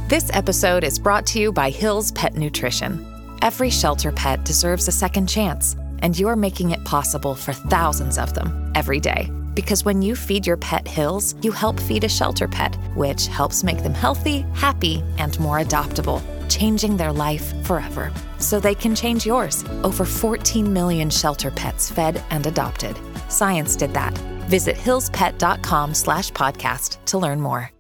This episode is brought to you by Hill's Pet Nutrition. Every shelter pet deserves a second chance, and you're making it possible for thousands of them every day. Because when you feed your pet Hill's, you help feed a shelter pet, which helps make them healthy, happy, and more adoptable, changing their life forever. So they can change yours. Over 14 million shelter pets fed and adopted. Science did that. Visit hillspet.com/podcast to learn more.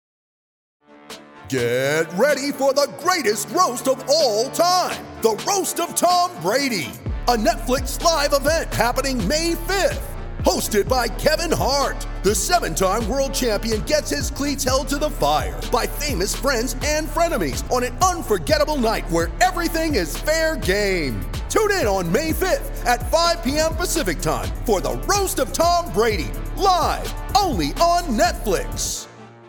Get ready for the greatest roast of all time, the Roast of Tom Brady, a Netflix live event happening May 5th. Hosted by Kevin Hart, the 7-time world champion gets his cleats held to the fire by famous friends and frenemies on an unforgettable night where everything is fair game. Tune in on May 5th at 5 p.m. Pacific time for the Roast of Tom Brady, live only on Netflix.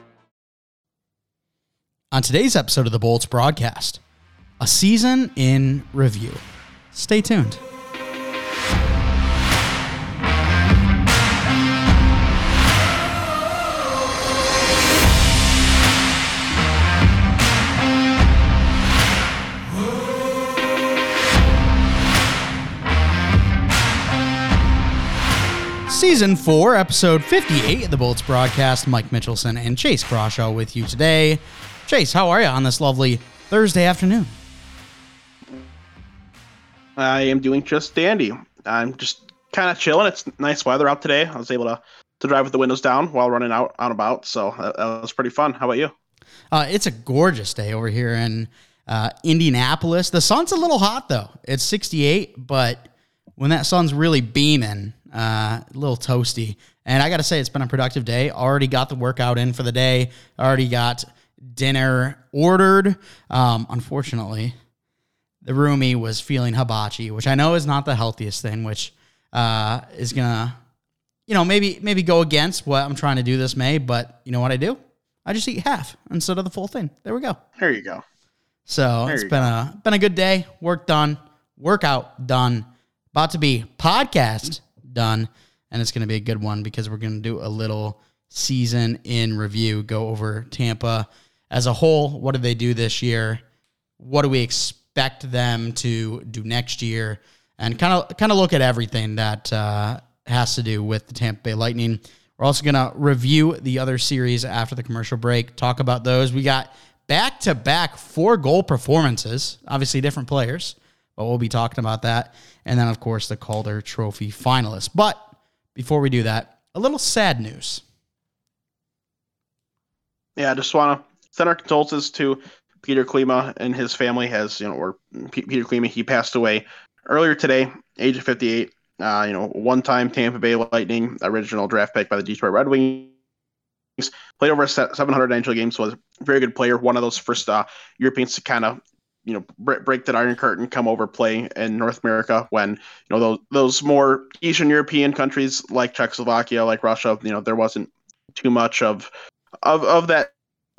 On today's episode of the Bolts broadcast, a season in review. Stay tuned. Season 4, episode 58 of the Bolts broadcast. Mike Mitchelson and Chase Crawshaw with you today. Chase, how are you on this lovely Thursday afternoon? I am doing just dandy. I'm just kind of chilling. It's nice weather out today. I was able to drive with the windows down while running out and about, so that was pretty fun. How about you? It's a gorgeous day over here in Indianapolis. The sun's a little hot, though. It's 68, but when that sun's really beaming, a little toasty. And I got to say, it's been a productive day. Already got the workout in for the day. Already got dinner ordered. Unfortunately, the roomie was feeling hibachi, which I know is not the healthiest thing, which is going to, maybe go against what I'm trying to do this May. But you know what I do? I just eat half instead of the full thing. There we go. There you go. So it's been a good day. Work done. Workout done. About to be podcast done. And it's going to be a good one because we're going to do a little season in review, go over Tampa as a whole. What did they do this year? What do we expect them to do next year? And kind of look at everything that has to do with the Tampa Bay Lightning. We're also going to review the other series after the commercial break, talk about those. We got back-to-back 4-goal performances, obviously different players, but we'll be talking about that. And then, of course, the Calder Trophy finalists. But before we do that, a little sad news. Yeah, I just want to send our condolences to Peter Klima and his family. Peter Klima, he passed away earlier today, age of 58. One-time Tampa Bay Lightning, original draft pick by the Detroit Red Wings. Played over 700 NHL games, was a very good player. One of those first Europeans to kind of break that Iron Curtain, come over, play in North America when, those more Eastern European countries like Czechoslovakia, like Russia, there wasn't too much of that,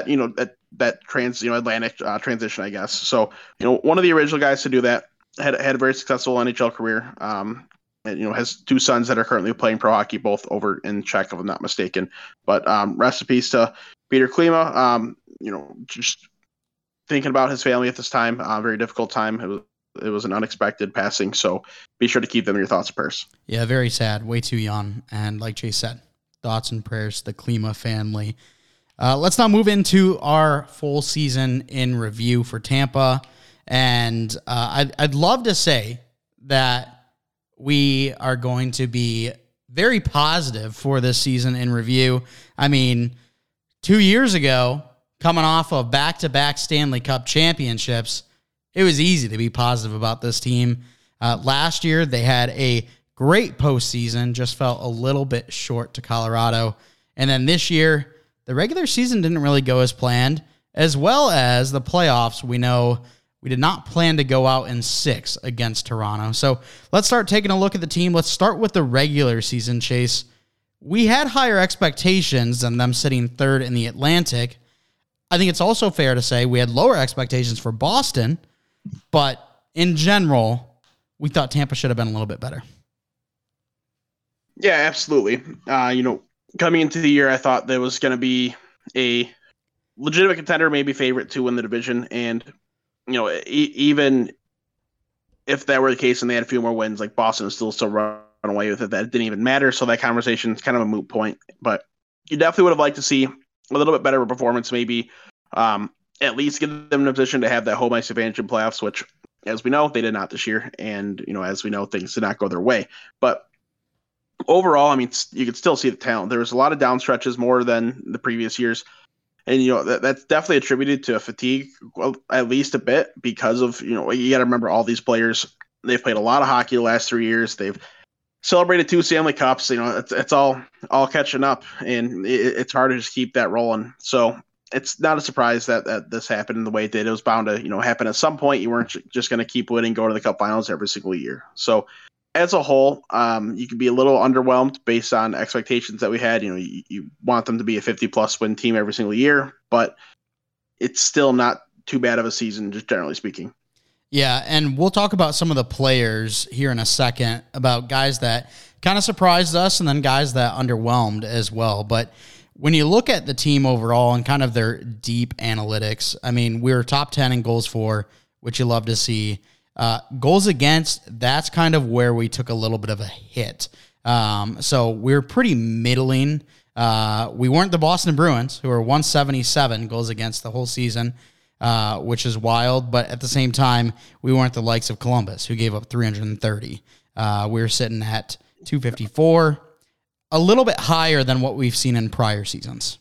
that Atlantic transition, I guess. So, one of the original guys to do that had a very successful NHL career. And, has 2 sons that are currently playing pro hockey, both over in Czech, if I'm not mistaken. But rest in peace to Peter Klima. Just thinking about his family at this time, very difficult time. It was an unexpected passing, so be sure to keep them in your thoughts and prayers. Yeah, very sad. Way too young. And like Chase said, thoughts and prayers to the Klima family. Let's now move into our full season in review for Tampa. And I'd love to say that we are going to be very positive for this season in review. I mean, 2 years ago, coming off of back-to-back Stanley Cup championships, it was easy to be positive about this team. Last year, they had a great postseason, just fell a little bit short to Colorado. And then this year, the regular season didn't really go as planned, as well as the playoffs. We know we did not plan to go out in 6 against Toronto. So let's start taking a look at the team. Let's start with the regular season, Chase. We had higher expectations than them sitting 3rd in the Atlantic. I think it's also fair to say we had lower expectations for Boston, but in general, we thought Tampa should have been a little bit better. Yeah, absolutely. Coming into the year, I thought there was going to be a legitimate contender, maybe favorite to win the division. And, even if that were the case and they had a few more wins, like Boston is still run away with it, that didn't even matter. So that conversation is kind of a moot point. But you definitely would have liked to see a little bit better performance, maybe at least get them in a position to have that home ice advantage in playoffs, which, as we know, they did not this year. And, as we know, things did not go their way. But overall, I mean, you could still see the talent. There was a lot of down stretches more than the previous years. And, that's definitely attributed to a fatigue, well, at least a bit, because of, you got to remember all these players, they've played a lot of hockey the last 3 years. They've celebrated 2 Stanley Cups. It's all catching up, and it's hard to just keep that rolling. So it's not a surprise that this happened in the way it did. It was bound to, happen at some point. You weren't just going to keep winning, go to the Cup Finals every single year. So as a whole, you could be a little underwhelmed based on expectations that we had. You want them to be a 50-plus win team every single year, but it's still not too bad of a season, just generally speaking. Yeah, and we'll talk about some of the players here in a second, about guys that kind of surprised us and then guys that underwhelmed as well. But when you look at the team overall and kind of their deep analytics, I mean, we were top 10 in goals for, which you love to see. Goals against, that's kind of where we took a little bit of a hit. So we're pretty middling. We weren't the Boston Bruins, who are 177 goals against the whole season, which is wild. But at the same time, we weren't the likes of Columbus, who gave up 330. We were sitting at 254, a little bit higher than what we've seen in prior seasons.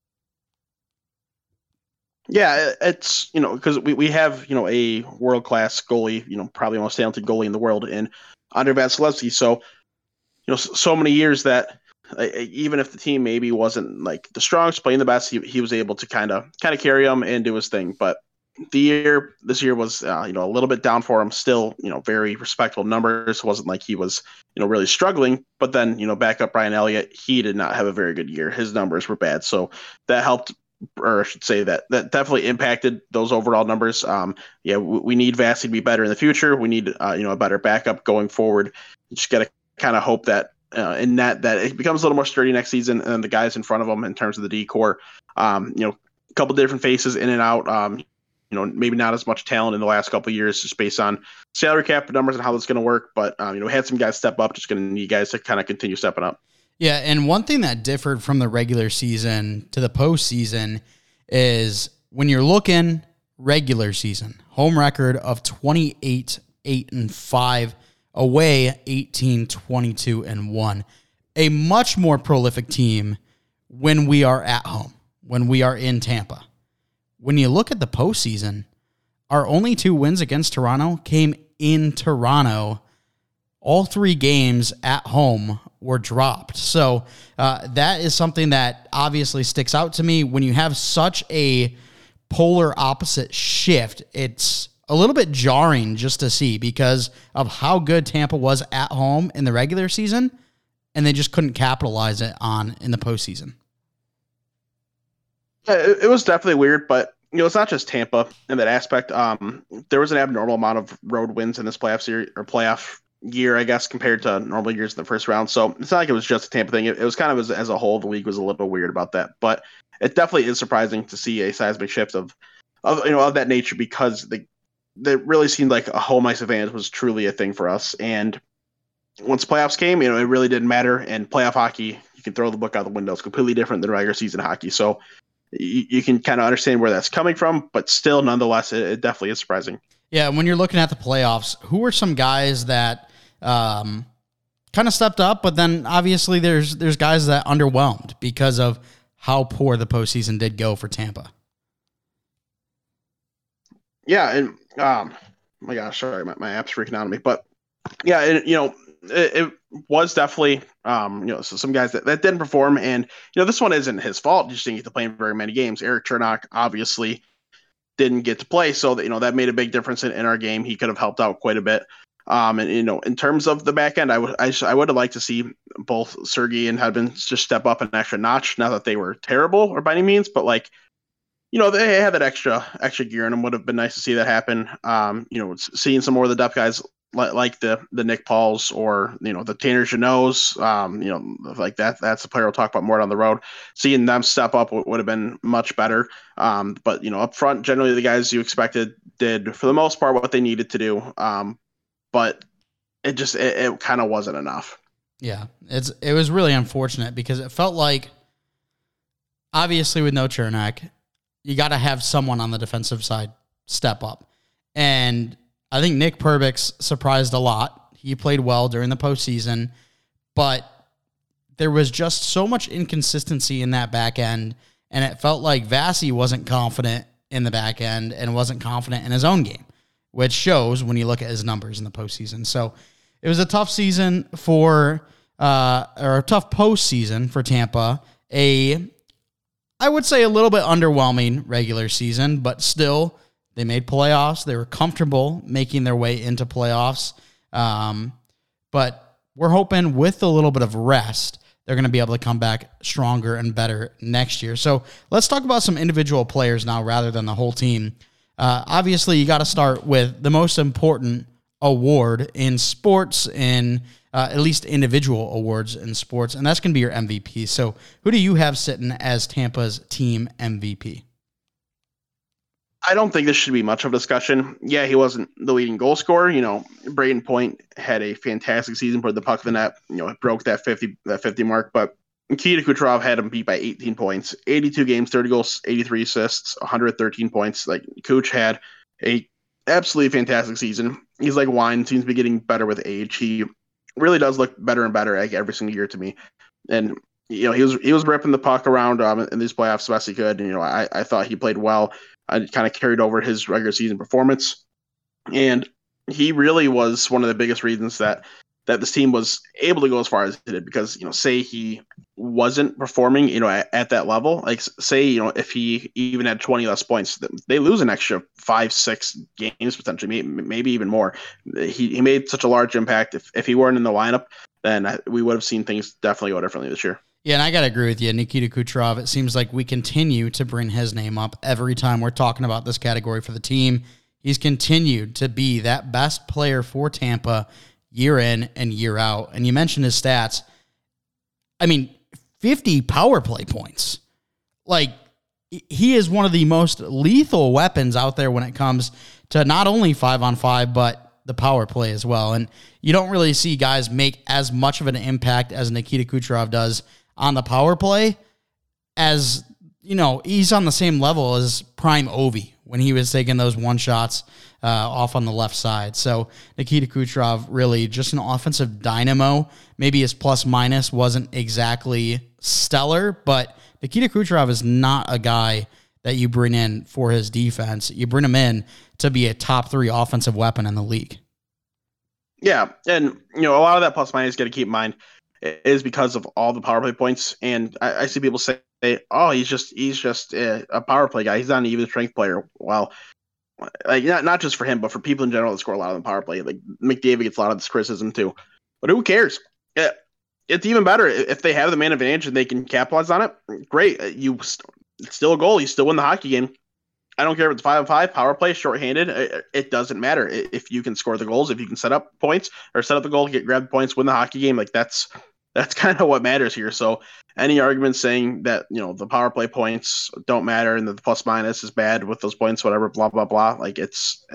Yeah, it's, because we have, a world-class goalie, probably the most talented goalie in the world in Andrei Vasilevskiy. So, so many years that even if the team maybe wasn't like the strongest, playing the best, he was able to kind of carry them and do his thing. But this year was, a little bit down for him. Still, very respectable numbers. It wasn't like he was, really struggling. But then, back up Brian Elliott, he did not have a very good year. His numbers were bad. So that helped, or I should say that definitely impacted those overall numbers. We need Vasi to be better in the future. We need, a better backup going forward. You just got to kind of hope that in that it becomes a little more sturdy next season, and the guys in front of them in terms of the D-core, a couple different faces in and out. Maybe not as much talent in the last couple of years, just based on salary cap numbers and how that's going to work. But we had some guys step up. Just going to need guys to kind of continue stepping up. Yeah, and one thing that differed from the regular season to the postseason is when you're looking regular season, home record of 28-8-5, away 18-22-1. A much more prolific team when we are at home, when we are in Tampa. When you look at the postseason, our only 2 wins against Toronto came in Toronto. All 3 games at home were dropped. So that is something that obviously sticks out to me. When you have such a polar opposite shift, it's a little bit jarring just to see because of how good Tampa was at home in the regular season, and they just couldn't capitalize it on in the postseason. It was definitely weird, but it's not just Tampa in that aspect. There was an abnormal amount of road wins in this playoff series or playoff year, I guess, compared to normal years in the first round. So it's not like it was just a Tampa thing. It was kind of as a whole, the league was a little weird about that. But it definitely is surprising to see a seismic shift of that nature, because it really seemed like a home ice advantage was truly a thing for us. And once playoffs came, it really didn't matter. And playoff hockey, you can throw the book out the window. It's completely different than regular season hockey. So you can kind of understand where that's coming from, but still, nonetheless, it definitely is surprising. Yeah, when you're looking at the playoffs, who are some guys that kind of stepped up, but then obviously there's guys that underwhelmed because of how poor the postseason did go for Tampa? Yeah, and my gosh, sorry, my app's freaking out on me, but yeah, it was definitely so some guys that didn't perform, and this one isn't his fault. He just didn't get to play in very many games. Erik Cernak obviously didn't get to play, so that that made a big difference in our game. He could have helped out quite a bit. And in terms of the back end, I would have liked to see both Sergei and Hedman just step up an extra notch. Not that they were terrible or by any means, but they had that extra gear in them. Would have been nice to see that happen. Seeing some more of the depth guys like the Nick Pauls or the Tanner Jeannots, like that's the player we'll talk about more down the road. Seeing them step up would have been much better. But up front, generally the guys you expected did for the most part what they needed to do. But it kind of wasn't enough. Yeah, it was really unfortunate because it felt like, obviously with no Chernak, you got to have someone on the defensive side step up. And I think Nick Perbix surprised a lot. He played well during the postseason, but there was just so much inconsistency in that back end, and it felt like Vasi wasn't confident in the back end and wasn't confident in his own game, which shows when you look at his numbers in the postseason. So it was a tough season or a tough postseason for Tampa. I would say a little bit underwhelming regular season, but still they made playoffs. They were comfortable making their way into playoffs. But we're hoping with a little bit of rest, they're going to be able to come back stronger and better next year. So let's talk about some individual players now rather than the whole team. Obviously, you got to start with the most important award in sports, at least individual awards in sports, and that's going to be your MVP. So who do you have sitting as Tampa's team MVP? I don't think this should be much of a discussion. Yeah, he wasn't the leading goal scorer. Braden Point had a fantastic season, put the puck in the net, broke that 50 mark, but Nikita Kucherov had him beat by 18 points, 82 games, 30 goals, 83 assists, 113 points. Like, Kuch had a absolutely fantastic season. He's like wine, seems to be getting better with age. He really does look better and better every single year to me. And he was ripping the puck around in these playoffs as best he could. And I thought he played well. I kind of carried over his regular season performance, and he really was one of the biggest reasons that this team was able to go as far as it did. Because say he wasn't performing at that level, like say if he even had 20 less points, they lose an extra 5-6 games potentially, maybe even more. He made such a large impact. If he weren't in the lineup, then we would have seen things definitely go differently this year. Yeah, and I got to agree with you. Nikita Kucherov, it seems like we continue to bring his name up every time we're talking about this category for the team. He's continued to be that best player for Tampa year in and year out. And you mentioned his stats. 50 power play points. Like, he is one of the most lethal weapons out there when it comes to not only 5-on-5, but the power play as well. And you don't really see guys make as much of an impact as Nikita Kucherov does on the power play, as he's on the same level as prime Ovi when he was taking those one shots off on the left side. So Nikita Kucherov really just an offensive dynamo. Maybe his plus minus wasn't exactly stellar, but Nikita Kucherov is not a guy that you bring in for his defense. You bring him in to be a top 3 offensive weapon in the league. Yeah, and a lot of that plus minus got to keep in mind is because of all the power play points. And I see people say, "Oh, he's just a power play guy. He's not an even strength player." Well, like not just for him, but for people in general that score a lot on the power play. Like McDavid gets a lot of this criticism too, but who cares? It's even better if they have the man advantage and they can capitalize on it. Great, it's still a goal. You still win the hockey game. I don't care if it's 5-on-5, power play, shorthanded. It doesn't matter if you can score the goals, if you can set up points or set up the goal, grab points, win the hockey game. Like that's kind of what matters here. So any argument saying that the power play points don't matter and that the plus minus is bad with those points, whatever, blah blah blah. Like it's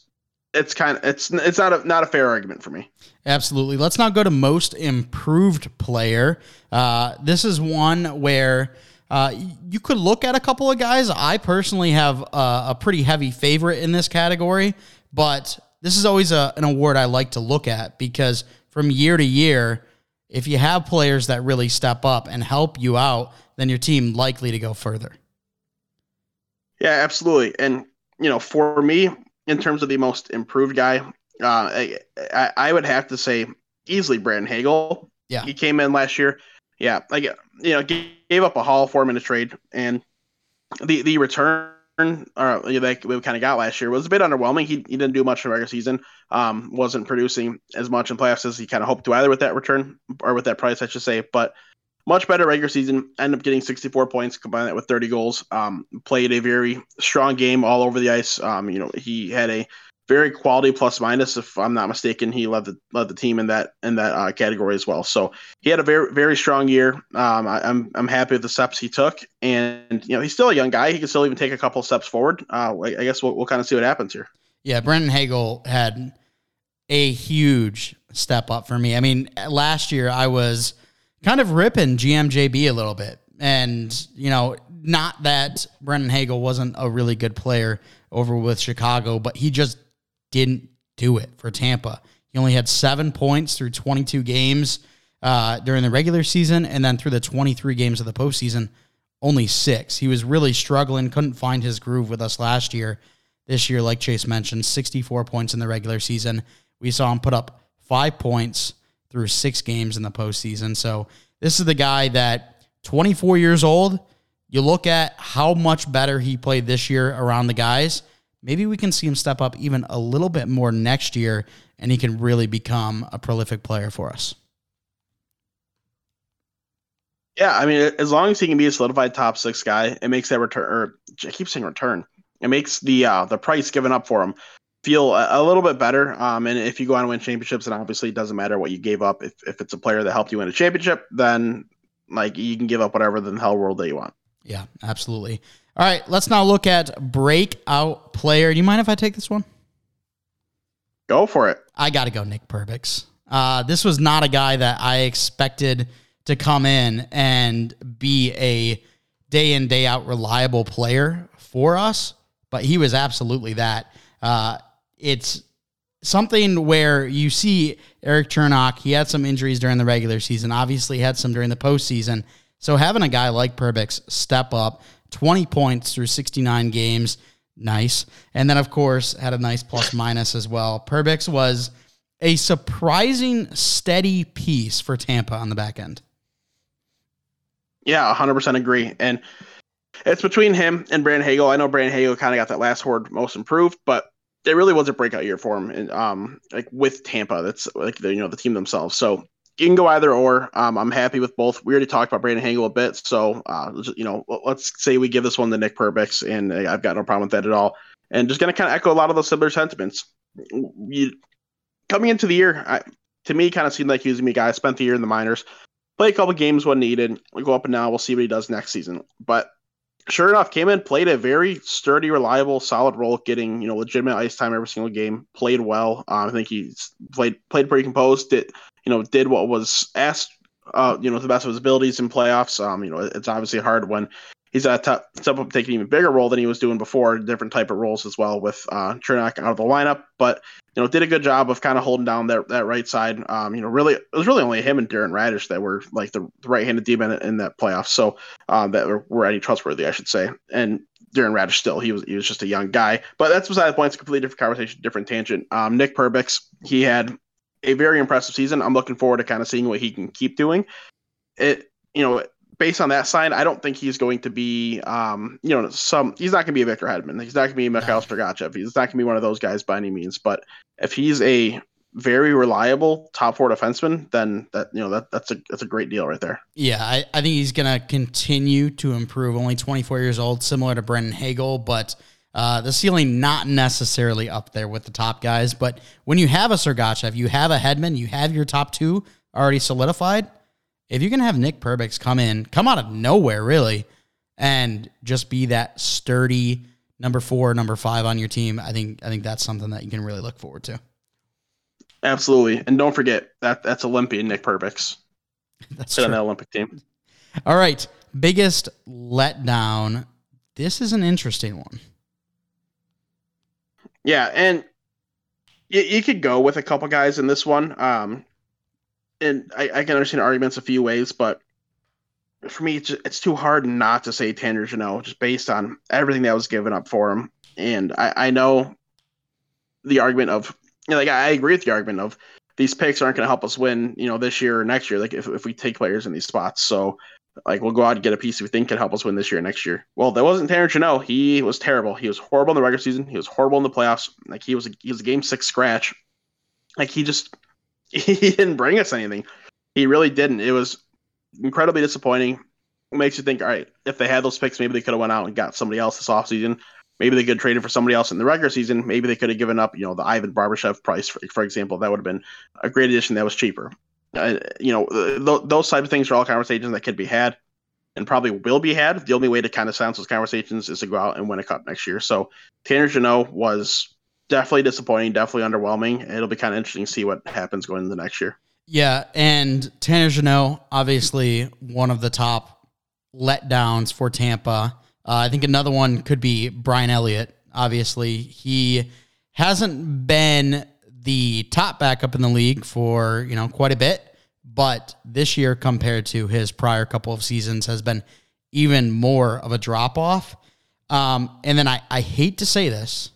not a fair argument for me. Absolutely. Let's now go to most improved player. This is one where you could look at a couple of guys. I personally have a pretty heavy favorite in this category, but this is always an award I like to look at because from year to year, if you have players that really step up and help you out, then your team likely to go further. Yeah, absolutely. And, for me, in terms of the most improved guy, I would have to say easily Brandon Hagel. Yeah. He came in last year. Yeah. Gave up a haul for him in a trade, and the return that we kind of got last year was a bit underwhelming. He didn't do much in the regular season. Wasn't producing as much in playoffs as he kind of hoped to either with that return or with that price, I should say. But much better regular season. Ended up getting 64 points, combine that with 30 goals. Played a very strong game all over the ice. He had a very quality plus minus. If I'm not mistaken, he led the team in that category as well. So he had a very very strong year. I'm happy with the steps he took, and he's still a young guy. He can still even take a couple steps forward. I guess we'll kind of see what happens here. Yeah, Brendan Hagel had a huge step up for me. I mean, last year I was kind of ripping GMJB a little bit, and not that Brendan Hagel wasn't a really good player over with Chicago, but he just didn't do it for Tampa. He only had 7 points through 22 games during the regular season, and then through the 23 games of the postseason, only 6. He was really struggling, couldn't find his groove with us last year. This year, like Chase mentioned, 64 points in the regular season. We saw him put up 5 points through 6 games in the postseason. So this is the guy that, 24 years old, you look at how much better he played this year around the guys. Maybe we can see him step up even a little bit more next year, and he can really become a prolific player for us. Yeah, I mean, as long as he can be a solidified top 6 guy, it makes that return, or I keep saying return, it makes the price given up for him feel a little bit better. And if you go on to win championships, and obviously it doesn't matter what you gave up. If it's a player that helped you win a championship, then you can give up whatever in the hell world that you want. Yeah, absolutely. All right, let's now look at breakout player. Do you mind if I take this one? Go for it. I got to go Nick Perbix. This was not a guy that I expected to come in and be a day in, day out reliable player for us, but he was absolutely that. It's something where you see Erik Cernak, he had some injuries during the regular season, obviously had some during the postseason. So having a guy like Perbix step up, 20 points through 69 games, nice. And then, of course, had a nice plus minus as well. Perbix was a surprising steady piece for Tampa on the back end. Yeah, 100% agree. And it's between him and Brandon Hagel. I know Brandon Hagel kind of got that last word most improved, but it really was a breakout year for him. And with Tampa, that's the team themselves. So you can go either or. I'm happy with both. We already talked about Brandon Hagel a bit, so let's say we give this one to Nick Perbix, and I've got no problem with that at all. And just going to kind of echo a lot of those similar sentiments. Coming into the year, to me, kind of seemed like he was going to be a guy. Spent the year in the minors, played a couple games when needed. We go up and down. We'll see what he does next season. But sure enough, came in, played a very sturdy, reliable, solid role, getting legitimate ice time every single game. Played well. I think he played pretty composed. Did what was asked, to the best of his abilities in playoffs. It's obviously hard when he's at a step up, taking an even bigger role than he was doing before, different type of roles as well with Cernak out of the lineup. But did a good job of kind of holding down that right side. Really, it was really only him and Darren Radish that were like the right-handed demon in that playoff. So that were any trustworthy, I should say. And Darren Radish still, he was just a young guy. But that's beside the point. It's a completely different conversation, different tangent. Nick Perbix, he had a very impressive season. I'm looking forward to kind of seeing what he can keep doing. Based on that side, I don't think he's going to be, he's not going to be a Victor Hedman. He's not going to be a Mikhail Sergachev. He's not going to be one of those guys by any means. But if he's a very reliable top 4 defenseman, then that's a great deal right there. Yeah, I think he's going to continue to improve. Only 24 years old, similar to Brendan Hagel, but the ceiling not necessarily up there with the top guys. But when you have a Sergachev, you have a Hedman, you have your top 2 already solidified. If you can have Nick Perbix come out of nowhere, really, and just be that sturdy number 4, number 5 on your team, I think that's something that you can really look forward to. Absolutely. And don't forget that's Olympian Nick Perbix. That's on that Olympic team. All right. Biggest letdown. This is an interesting one. Yeah, and you could go with a couple guys in this one. And I can understand arguments a few ways, but for me, it's too hard not to say Tanner Jeannot, just based on everything that was given up for him. And I know the argument of, I agree with the argument of these picks aren't going to help us win, this year or next year, like if we take players in these spots. So, we'll go out and get a piece we think can help us win this year or next year. Well, that wasn't Tanner Jeannot. He was terrible. He was horrible in the regular season. He was horrible in the playoffs. He was a game 6 scratch. He didn't bring us anything. He really didn't. It was incredibly disappointing. It makes you think, all right, if they had those picks, maybe they could have went out and got somebody else this offseason. maybe they could trade it for somebody else in the regular season. Maybe they could have given up, the Ivan Barbashev price, for example. That would have been a great addition that was cheaper. Those types of things are all conversations that could be had and probably will be had. The only way to kind of silence those conversations is to go out and win a cup next year. So Tanner Jeannot was definitely disappointing, definitely underwhelming. It'll be kind of interesting to see what happens going into the next year. Yeah, and Tanner Jeannot, obviously one of the top letdowns for Tampa. I think another one could be Brian Elliott. Obviously, he hasn't been the top backup in the league for, quite a bit, but this year compared to his prior couple of seasons has been even more of a drop-off. And then I hate to say this,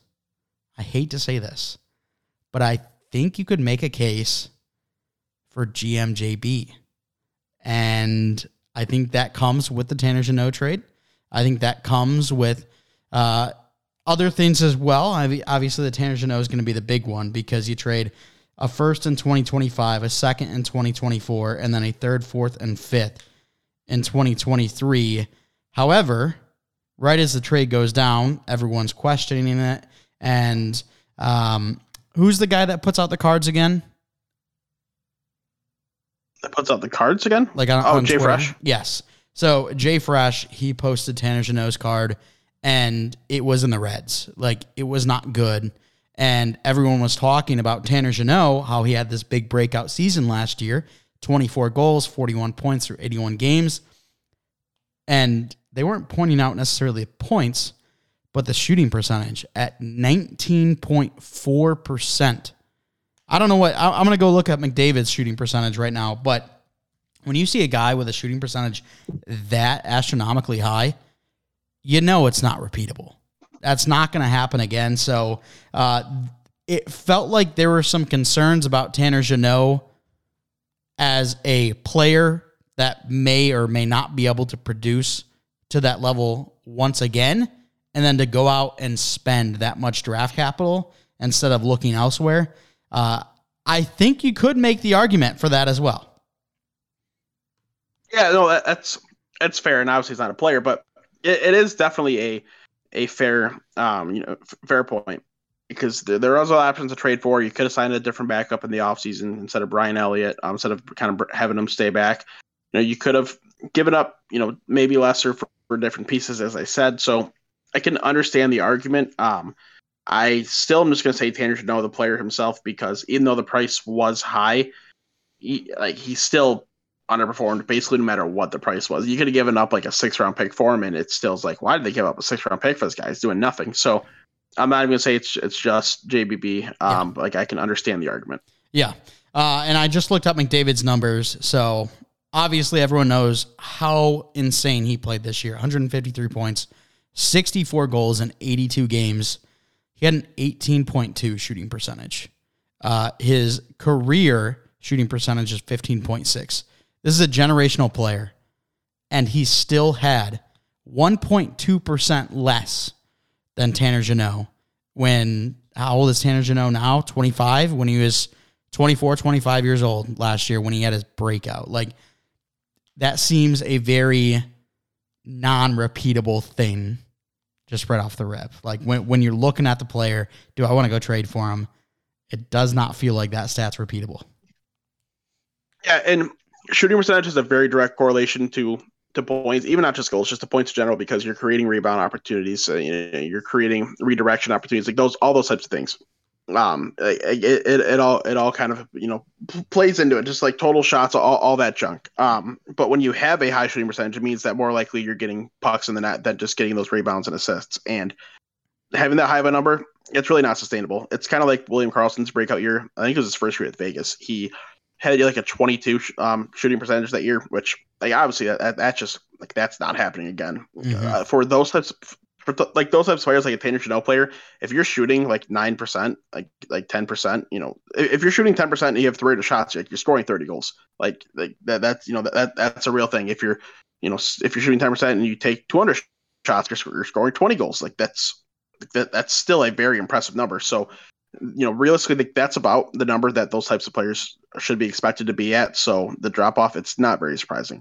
but I think you could make a case for GMJB. And I think that comes with the Tanner Jeannot trade. I think that comes with other things as well. Obviously, the Tanner Jeannot is going to be the big one because you trade a first in 2025, a second in 2024, and then a third, fourth, and fifth in 2023. However, right as the trade goes down, everyone's questioning it. And who's the guy that puts out the cards again? That puts out the cards again? On Jay Twitter. Fresh? Yes. So Jay Fresh, he posted Tanner Jeannot's card, and it was in the Reds. It was not good. And everyone was talking about Tanner Jeannot, how he had this big breakout season last year, 24 goals, 41 points through 81 games. And they weren't pointing out necessarily points, but the shooting percentage at 19.4%. I don't know what, I'm going to go look at McDavid's shooting percentage right now, but when you see a guy with a shooting percentage that astronomically high, it's not repeatable. That's not going to happen again. So it felt like there were some concerns about Tanner Jeannot as a player that may or may not be able to produce to that level once again, and then to go out and spend that much draft capital instead of looking elsewhere. I think you could make the argument for that as well. Yeah, no, that's fair, and obviously he's not a player, but it is definitely a fair fair point, because there are other options to trade for. You could have signed a different backup in the offseason instead of Brian Elliott, instead of kind of having him stay back. You could have given up, maybe lesser for different pieces, as I said. So I can understand the argument. I still am just going to say Tanner Jeannot, the player himself, because even though the price was high, he still underperformed basically no matter what the price was. You could have given up like a 6th-round pick for him, and it still is like, why did they give up a 6th-round pick for this guy? He's doing nothing. So I'm not even going to say it's just JBB. I can understand the argument. Yeah. And I just looked up McDavid's numbers. So obviously everyone knows how insane he played this year. 153 points, 64 goals in 82 games. He had an 18.2 shooting percentage. His career shooting percentage is 15.6. This is a generational player, and he still had 1.2% less than Tanner Jeannot. How old is Tanner Jeannot now? 25? When he was 24, 25 years old last year when he had his breakout. That seems a very non-repeatable thing just right off the rip. When you're looking at the player, do I want to go trade for him? It does not feel like that stat's repeatable. Yeah, and shooting percentage is a very direct correlation to points, even not just goals, just to points in general, because you're creating rebound opportunities, you're creating redirection opportunities, all those types of things. It all kind of plays into it, just like total shots, all that junk. But when you have a high shooting percentage, it means that more likely you're getting pucks in the net than just getting those rebounds and assists. And having that high of a number, it's really not sustainable. It's kind of like William Karlsson's breakout year. I think it was his first year at Vegas. He had like a 22 shooting percentage that year, which obviously that's just that's not happening again. Mm-hmm. For those types of players, like a Tanner Jeannot player, if you're shooting 9%, like 10%, if you're shooting 10% and you have 300 shots, you're scoring 30 goals. That's a real thing. If you're shooting 10% and you take 200 shots, you're scoring 20 goals. That's still a very impressive number. So, realistically, that's about the number that those types of players should be expected to be at. So the drop off, it's not very surprising.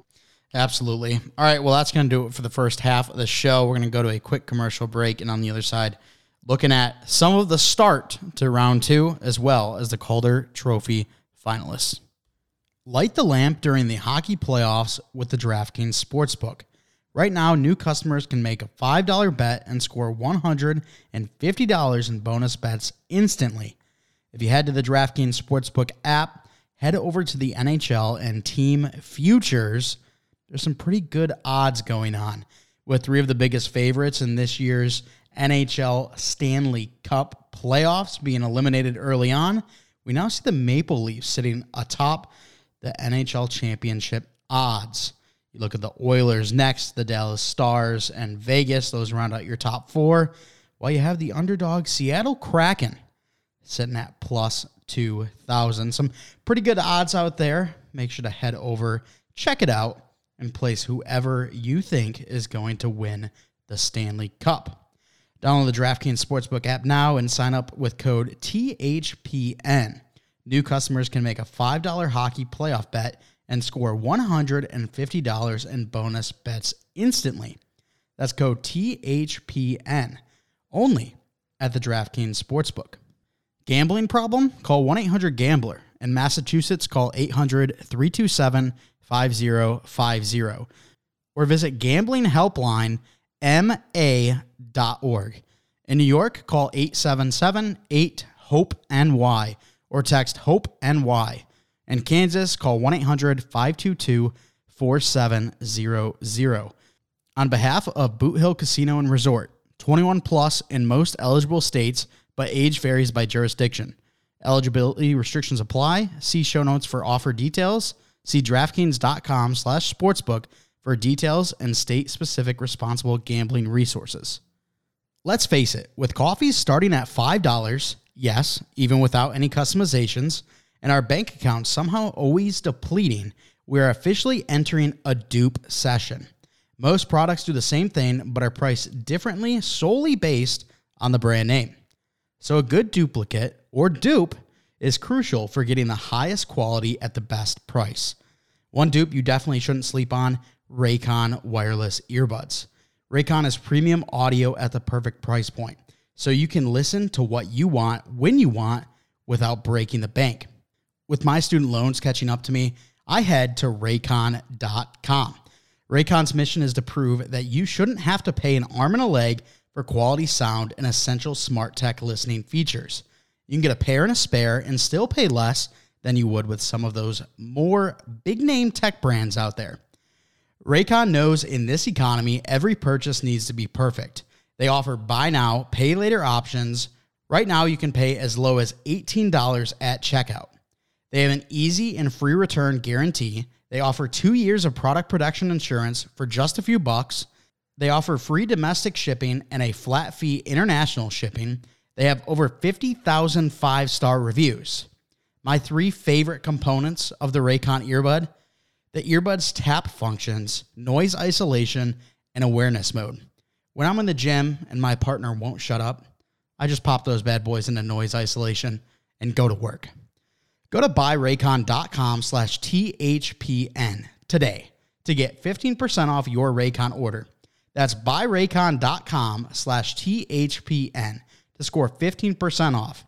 Absolutely. All right, well, that's going to do it for the first half of the show. We're going to go to a quick commercial break, and on the other side, looking at some of the start to round 2, as well as the Calder Trophy finalists. Light the lamp during the hockey playoffs with the DraftKings Sportsbook. Right now, new customers can make a $5 bet and score $150 in bonus bets instantly. If you head to the DraftKings Sportsbook app, head over to the NHL and team futures. There's some pretty good odds going on, with 3 of the biggest favorites in this year's NHL Stanley Cup playoffs being eliminated early on. We now see the Maple Leafs sitting atop the NHL championship odds. You look at the Oilers next, the Dallas Stars, and Vegas. Those round out your top 4. While you have the underdog Seattle Kraken sitting at plus 2,000. Some pretty good odds out there. Make sure to head over, check it out, and place whoever you think is going to win the Stanley Cup. Download the DraftKings Sportsbook app now and sign up with code THPN. New customers can make a $5 hockey playoff bet and score $150 in bonus bets instantly. That's code THPN. Only at the DraftKings Sportsbook. Gambling problem? Call 1-800-GAMBLER. In Massachusetts, call 800-327-5050. Or visit gamblinghelplinema.org. In New York, call 877-8-HOPE-NY or text HOPE-NY. In Kansas, call 1-800-522-4700. On behalf of Boot Hill Casino and Resort, 21 plus in most eligible states, but age varies by jurisdiction. Eligibility restrictions apply. See show notes for offer details. See DraftKings.com/sportsbook for details and state-specific responsible gambling resources. Let's face it, with coffees starting at $5, yes, even without any customizations, and our bank account somehow always depleting, we are officially entering a dupe session. Most products do the same thing, but are priced differently solely based on the brand name. So a good duplicate, or dupe, is crucial for getting the highest quality at the best price. One dupe you definitely shouldn't sleep on, Raycon wireless earbuds. Raycon is premium audio at the perfect price point, so you can listen to what you want when you want without breaking the bank. With my student loans catching up to me, I head to Raycon.com. Raycon's mission is to prove that you shouldn't have to pay an arm and a leg for quality sound and essential smart tech listening features. You can get a pair and a spare and still pay less than you would with some of those more big-name tech brands out there. Raycon knows in this economy, every purchase needs to be perfect. They offer buy now, pay later options. Right now, you can pay as low as $18 at checkout. They have an easy and free return guarantee. They offer 2 years of product protection insurance for just a few bucks. They offer free domestic shipping and a flat fee international shipping. They have over 50,000 5-star reviews. My 3 favorite components of the Raycon earbud: the earbud's tap functions, noise isolation, and awareness mode. When I'm in the gym and my partner won't shut up, I just pop those bad boys into noise isolation and go to work. Go to buyraycon.com/THPN today to get 15% off your Raycon order. That's buyraycon.com/THPN to score 15% off.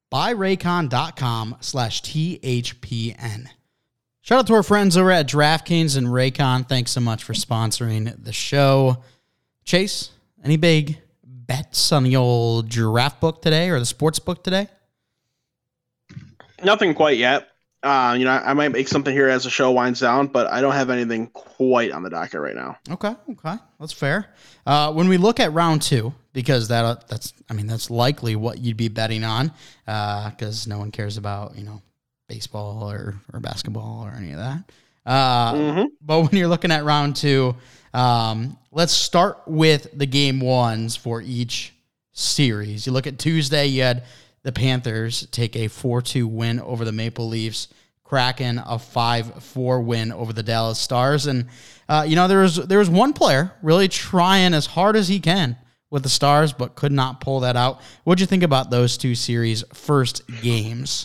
buyraycon.com/THPN. Shout out to our friends over at DraftKings and Raycon. Thanks so much for sponsoring the show. Chase, any big bets on the old draft book today or the sports book today? Nothing quite yet. I might make something here as the show winds down, but I don't have anything quite on the docket right now. Okay, that's fair. When we look at round 2, because that's likely what you'd be betting on, because no one cares about baseball or basketball or any of that. But when you're looking at round 2, let's start with the game ones for each series. You look at Tuesday, you had the Panthers take a 4-2 win over the Maple Leafs. Kraken a 5-4 win over the Dallas Stars. And, there was one player really trying as hard as he can with the Stars, but could not pull that out. What'd you think about those 2 series' first games?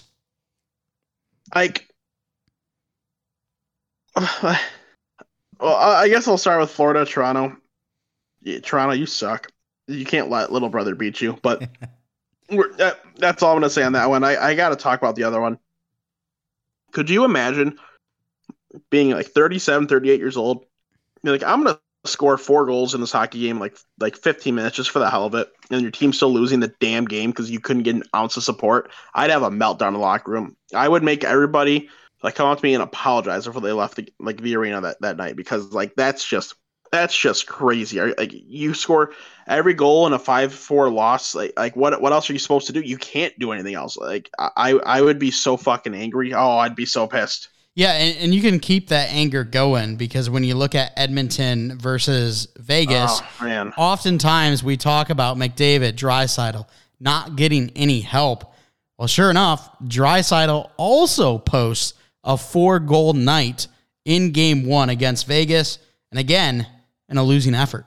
Well, I guess I'll start with Florida, Toronto. Yeah, Toronto, you suck. You can't let little brother beat you. But that's all I'm gonna say on that one. I got to talk about the other one. Could you imagine being like 37, 38 years old? You're like, I'm gonna score 4 goals in this hockey game, like 15 minutes just for the hell of it, and your team's still losing the damn game because you couldn't get an ounce of support. I'd have a meltdown in the locker room. I would make everybody like come up to me and apologize before they left the arena that night, because like that's just crazy. Like, you score every goal in a 5-4 loss. Like what else are you supposed to do? You can't do anything else. Like I would be so fucking angry. Oh, I'd be so pissed. Yeah, and you can keep that anger going, because when you look at Edmonton versus Vegas, oftentimes we talk about McDavid, Draisaitl not getting any help. Well, sure enough, Draisaitl also posts a 4-goal night in Game 1 against Vegas, and again, in a losing effort.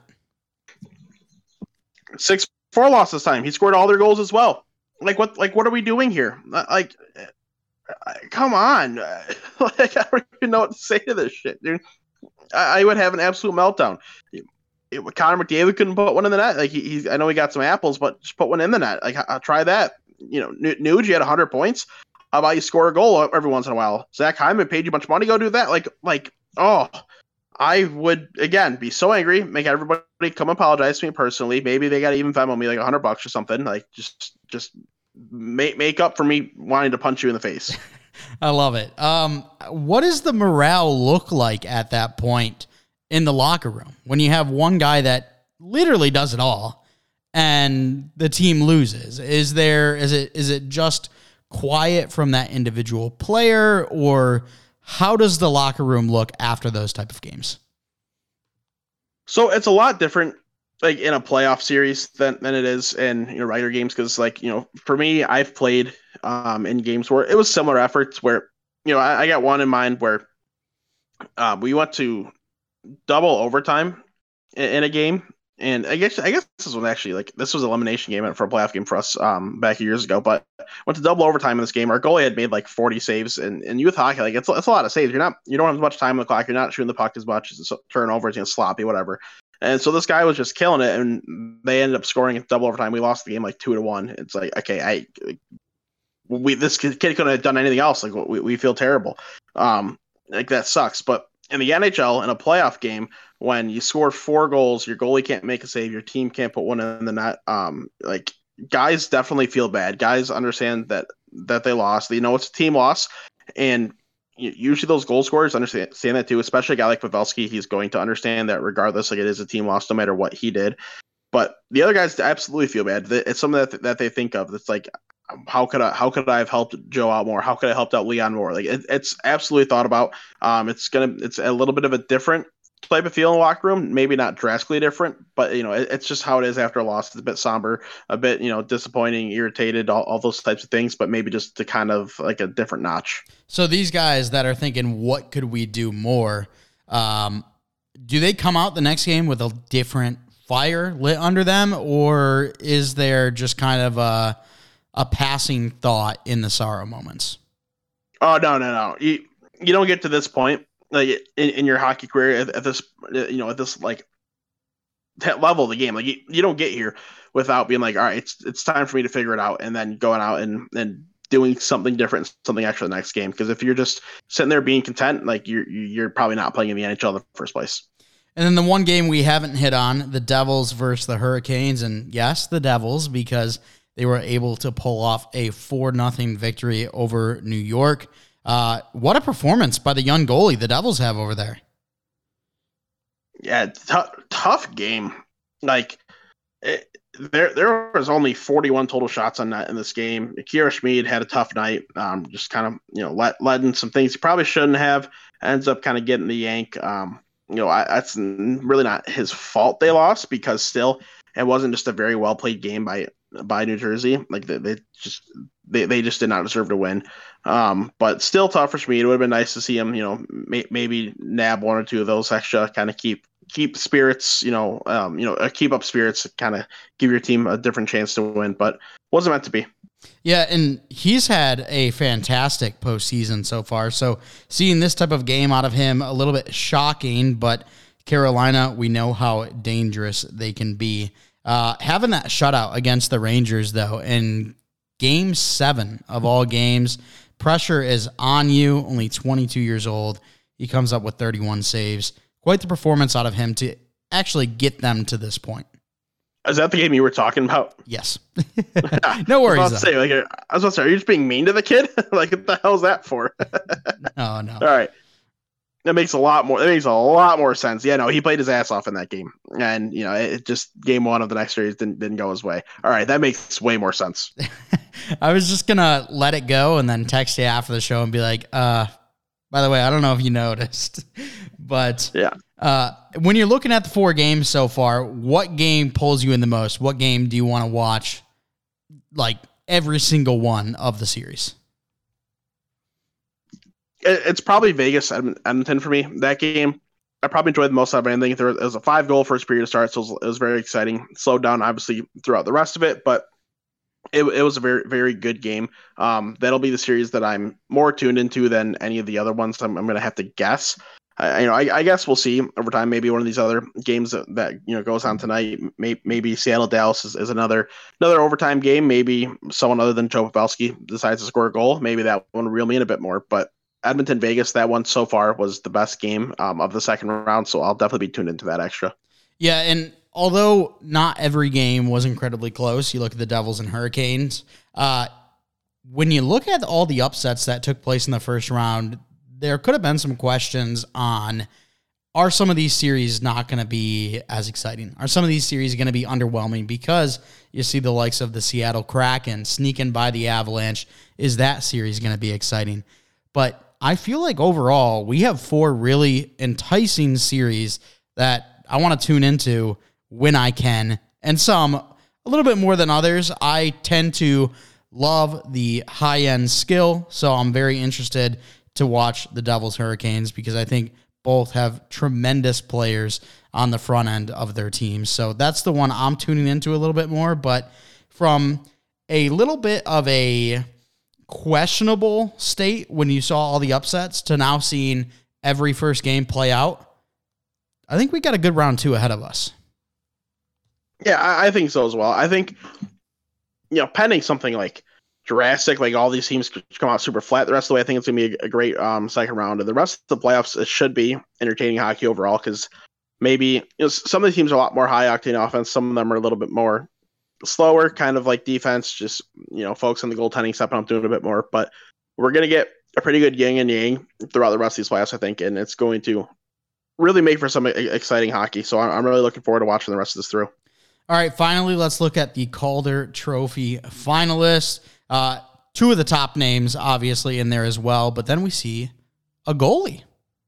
6-4 loss this time. He scored all their goals as well. Like what are we doing here? Like, come on. Like, I don't even know what to say to this shit, dude. I would have an absolute meltdown. Connor McDavid couldn't put one in the net. Like, I know he got some apples, but just put one in the net. Like, I'll try that. You know, Nuge, you had 100 points. How about you score a goal every once in a while? Zach Hyman paid you a bunch of money. Go do that. Like, oh, I would, again, be so angry, make everybody come apologize to me personally. Maybe they got to even Venmo me like $100 or something. Like, just make up for me wanting to punch you in the face. I love it. What does the morale look like at that point in the locker room when you have one guy that literally does it all and the team loses? Is it just quiet from that individual player, or how does the locker room look after those type of games? So it's a lot different, like in a playoff series than it is in regular games, because like for me, I've played in games where it was similar efforts where I got one in mind where we went to double overtime in a game, and I guess this was actually like this was an elimination game for a playoff game for us back years ago, but went to double overtime in this game. Our goalie had made like 40 saves, and youth hockey, like it's a lot of saves. You don't have as much time on the clock. You're not shooting the puck as much. It's turnovers, sloppy, whatever. And so this guy was just killing it, and they ended up scoring at double overtime. We lost the game like 2-1. It's like, okay, this kid couldn't have done anything else. Like, we feel terrible. Like, that sucks. But in the NHL, in a playoff game, when you score 4 goals, your goalie can't make a save, your team can't put one in the net. Like, guys definitely feel bad. Guys understand that they lost. They know it's a team loss, and usually those goal scorers understand that too, especially a guy like Pavelski. He's going to understand that regardless, like, it is a team loss no matter what he did. But the other guys absolutely feel bad. It's something that they think of. It's like, how could I have helped Joe out more? How could I helped out Leon more? Like, it's absolutely thought about. It's a little bit of a different type of feel in the locker room, maybe not drastically different, but it's just how it is after a loss. It's a bit somber, a bit disappointing, irritated, all those types of things, but maybe just to kind of like a different notch. So these guys that are thinking, what could we do more? Do they come out the next game with a different fire lit under them, or is there just kind of a passing thought in the sorrow moments? Oh, no. You don't get to this point like in your hockey career at this at this like level of the game. Like, you don't get here without being like, all right, it's time for me to figure it out, and then going out and doing something different, something extra the next game. Because if you're just sitting there being content, like, you're probably not playing in the NHL in the first place. And then the one game we haven't hit on, the Devils versus the Hurricanes, and yes, the Devils, because they were able to pull off a 4-0 victory over New York. What a performance by the young goalie the Devils have over there. Yeah, tough game. Like, there was only 41 total shots on net in this game. Akira Schmid had a tough night. Just kind of letting some things he probably shouldn't have. Ends up kind of getting the yank. That's really not his fault they lost, because still it wasn't just a very well played game by New Jersey. Like, they just did not deserve to win. But still tough for Schmid. It would have been nice to see him, maybe nab 1 or 2 of those extra, kind of keep spirits, keep up spirits, kind of give your team a different chance to win, but wasn't meant to be. Yeah, and he's had a fantastic postseason so far. So seeing this type of game out of him, a little bit shocking, but Carolina, we know how dangerous they can be. Having that shutout against the Rangers, though, in Game 7 of all games, pressure is on you, only 22 years old. He comes up with 31 saves. Quite the performance out of him to actually get them to this point. Is that the game you were talking about? Yes. No worries. I was about to say, are you just being mean to the kid? Like, what the hell is that for? No. All right. That makes a lot more sense. Yeah, no, he played his ass off in that game. And, it just game 1 of the next series didn't go his way. All right, that makes way more sense. I was just going to let it go and then text you after the show and be like, by the way, I don't know if you noticed, but yeah. When you're looking at the 4 games so far, what game pulls you in the most? What game do you want to watch, like, every single one of the series? It's probably Vegas Edmonton for me. That game, I probably enjoyed the most out of anything. It was a 5-goal first period to start, so it was very exciting. Slowed down, obviously, throughout the rest of it, but it was a very, very good game. That'll be the series that I'm more tuned into than any of the other ones. I'm going to have to guess. I guess we'll see over time. Maybe one of these other games that goes on tonight. Maybe Seattle Dallas is another overtime game. Maybe someone other than Joe Pavelski decides to score a goal. Maybe that one will reel me in a bit more. But Edmonton Vegas, that one so far was the best game of the second round. So I'll definitely be tuned into that extra. Yeah, and although not every game was incredibly close, you look at the Devils and Hurricanes. When you look at all the upsets that took place in the first round, there could have been some questions on, are some of these series not going to be as exciting? Are some of these series going to be underwhelming? Because you see the likes of the Seattle Kraken sneaking by the Avalanche. Is that series going to be exciting? But I feel like overall, we have 4 really enticing series that I want to tune into when I can, and some a little bit more than others. I tend to love the high-end skill, so I'm very interested to watch the Devils Hurricanes because I think both have tremendous players on the front end of their teams. So that's the one I'm tuning into a little bit more. But from a little bit of a questionable state when you saw all the upsets to now seeing every first game play out, I think we got a good round 2 ahead of us. Yeah, I think so as well. I think, pending something like drastic, like all these teams come out super flat the rest of the way, I think it's going to be a great second round. And the rest of the playoffs, it should be entertaining hockey overall because maybe some of the teams are a lot more high-octane offense. Some of them are a little bit more slower, kind of like defense, just, folks on the goaltending stepping up doing a bit more. But we're going to get a pretty good yin and yang throughout the rest of these playoffs, I think, and it's going to really make for some exciting hockey. So I'm really looking forward to watching the rest of this through. All right, finally, let's look at the Calder Trophy finalists. 2 of the top names, obviously, in there as well, but then we see a goalie.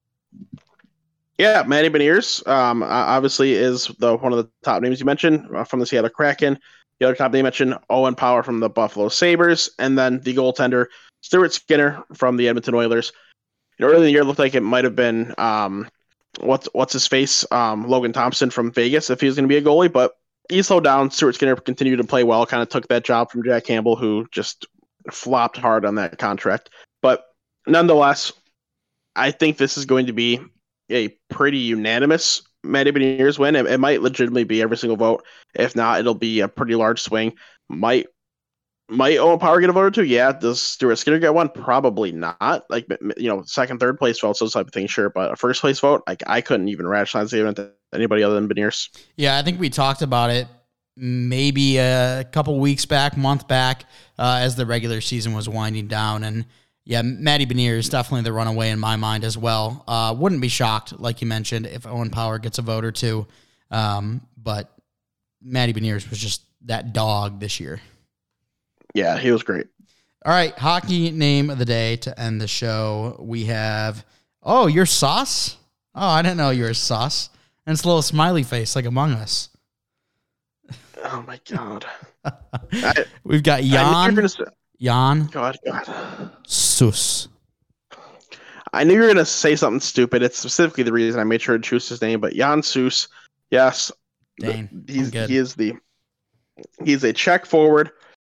Yeah, Matty Beniers, obviously is one of the top names you mentioned from the Seattle Kraken. The other top name mentioned, Owen Power from the Buffalo Sabres, and then the goaltender, Stuart Skinner from the Edmonton Oilers. Earlier in the year, it looked like it might have been what's his face, Logan Thompson from Vegas, if he was going to be a goalie, but he slowed down. Stuart Skinner continued to play well, kind of took that job from Jack Campbell, who just flopped hard on that contract. But nonetheless, I think this is going to be a pretty unanimous Matty Beniers win. It might legitimately be every single vote. If not, it'll be a pretty large swing. Might Owen Power get a vote or 2? Yeah. Does Stuart Skinner get one? Probably not. Like, second, third place votes, those type of things, sure. But a first place vote, I couldn't even rationalize the event to anybody other than Beniers. Yeah, I think we talked about it maybe a couple weeks back, month back, as the regular season was winding down. And yeah, Matty Beniers is definitely the runaway in my mind as well. Wouldn't be shocked, like you mentioned, if Owen Power gets a vote or 2. But Matty Beniers was just that dog this year. Yeah, he was great. All right, hockey name of the day to end the show. We have, you're Sauce? Oh, I didn't know you were Sauce. And it's a little smiley face like Among Us. Oh, my God. We've got Jan. Jan. God. Sus. I knew you were going to say something stupid. It's specifically the reason I made sure to choose his name, but Jan Sus, yes. Dang, He's a Czech forward.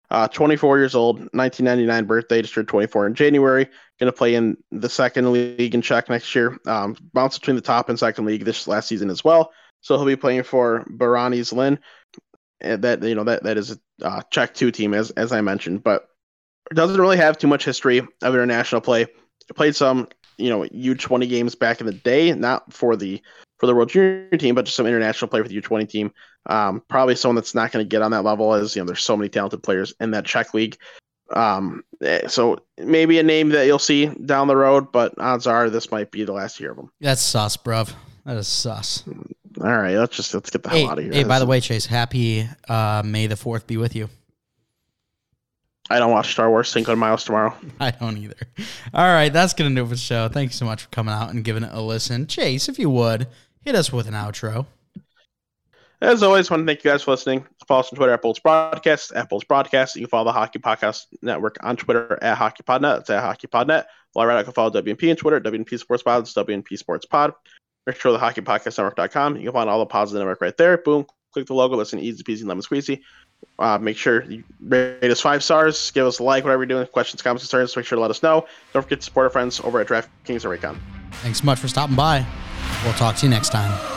24 years old, 1999 birthday, just turned 24 in January. Going to play in the second league in Czech next year. Bounced between the top and second league this last season as well. So he'll be playing for Barani Zlin. And that is a Czech 2 team, as I mentioned, but doesn't really have too much history of international play. Played some, U20 games back in the day, not for the World Junior team, but just some international play for the U20 team. Probably someone that's not going to get on that level, as there's so many talented players in that Czech league. So maybe a name that you'll see down the road, but odds are this might be the last year of him. That's sus, bruv. That is sus. All right, let's get the hell out of here. Hey, by the way, Chase, happy May the 4th be with you. I don't watch Star Wars Cinco de Mayo tomorrow. I don't either. All right, that's going to do it for the show. Thank you so much for coming out and giving it a listen. Chase, if you would, hit us with an outro. As always, I want to thank you guys for listening. Follow us on Twitter at Bolts Broadcast, at Bolts Broadcast. You can follow the Hockey Podcast Network on Twitter at HockeyPodNet. It's at HockeyPodNet. While I can follow WNP on Twitter, WNP Sports Pod. It's WNP Sports Pod. Make sure the HockeyPodcastNetwork.com. You can find all the pods of the network right there. Boom. Click the logo. Listen, easy peasy, lemon squeezy. Make sure you rate us 5 stars. Give us a like, whatever you're doing. Questions, comments, concerns, make sure to let us know. Don't forget to support our friends over at DraftKings or Raycon. Thanks so much for stopping by. We'll talk to you next time.